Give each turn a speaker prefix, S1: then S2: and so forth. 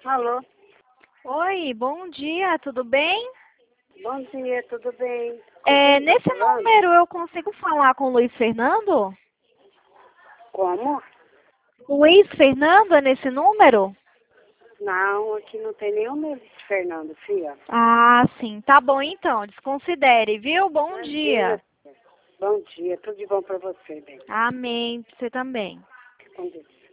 S1: Alô?
S2: Oi, bom dia, tudo bem?
S1: Bom dia, tudo bem? Com quem tá
S2: Nesse
S1: falando?
S2: número eu consigo falar com o Luiz Fernando?
S1: Como?
S2: Luiz Fernando é nesse número?
S1: Não, aqui não tem nenhum Luiz Fernando, filha.
S2: Ah, sim, tá bom então, desconsidere, viu? Bom
S1: Imagina.
S2: dia.
S1: Bom dia, tudo de bom pra você, bem.
S2: Amém, pra você também.
S1: Com Deus.